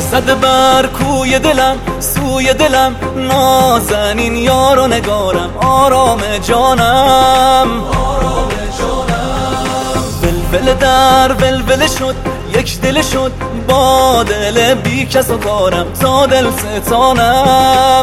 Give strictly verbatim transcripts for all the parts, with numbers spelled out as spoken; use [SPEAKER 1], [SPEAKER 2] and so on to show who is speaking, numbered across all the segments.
[SPEAKER 1] زده بر کوی دلم سوی دلم، نازنین یار و نگارم آرام جانم. ولول در ولول شد یک دل شد، با دل بی کس و کارم تا دل ستانم.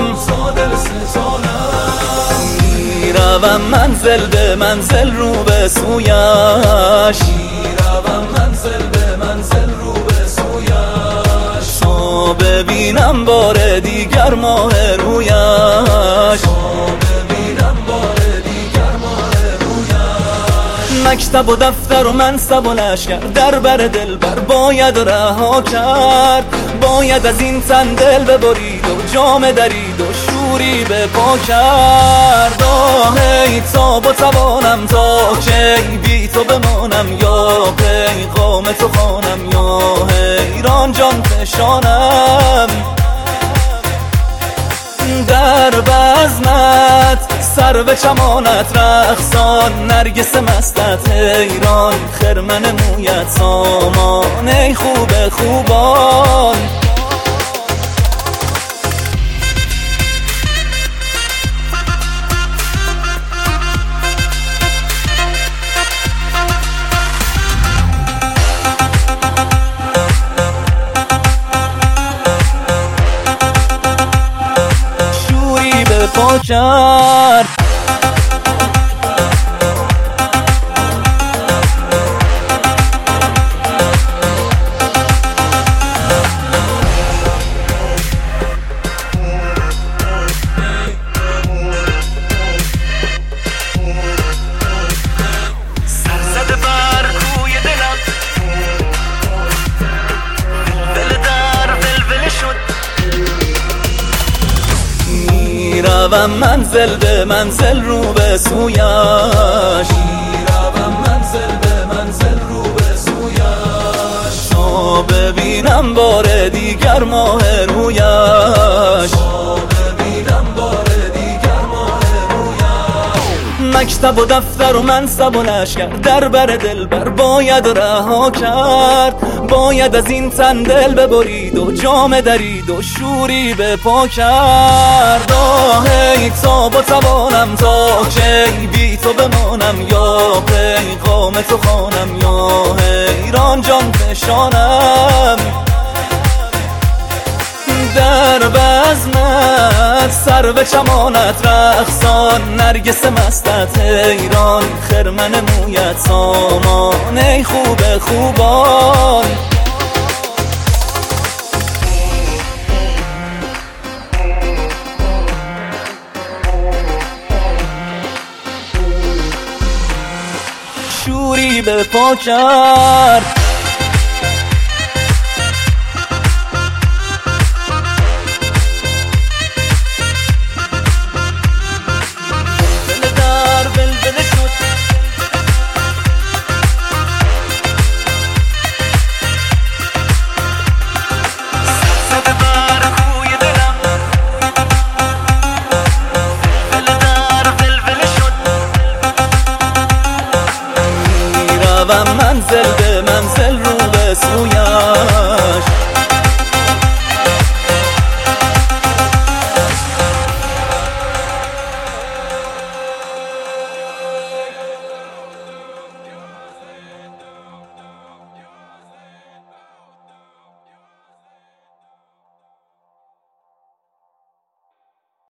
[SPEAKER 1] میروم منزل به منزل رو به سویش، میروم منزل به منزل رو به سویش، تا ببینم بار دیگر ماه رویش، تا ببینم بار دیگر ماه رویش. مکتب و دفتر و منصب و لشکر در بر دل بر باید رها کرد، باید از این تن دل ببرید و جام درید و شوری به پا کرد. آهی تاب و توانم تا کی بی تو بمانم، یا پیغام تو خوانم یا حیران جان فشانم. در بزمت سر به چمانت رقصان، نرگس مستت حیران خرمن مویت سامان، ای خوب خوبان. پا کرد سرزده بر کوی دلم، ولول در ولول شد. میروم منزل به منزل رو به سویش، میروم منزل به منزل رو به سویش، تا ببینم بار دیگر ماه رویش، تا ببینم بار دیگر ماه رویش. مکتب و دفتر و منصب و لشکر در بر دل بر باید رها کرد، باید از این تن دل ببرید و جام درید و شوری به پا کرد. آهی تاب و توانم تا کی بی تو بمانم، یا پیغام تو خوانم یا حیران جان فشانم. در بزمت سر به چمانت رقصان، نرگس مستت حیران خرمن مویت سامان، ای خوب خوبان. شوری به پا کرد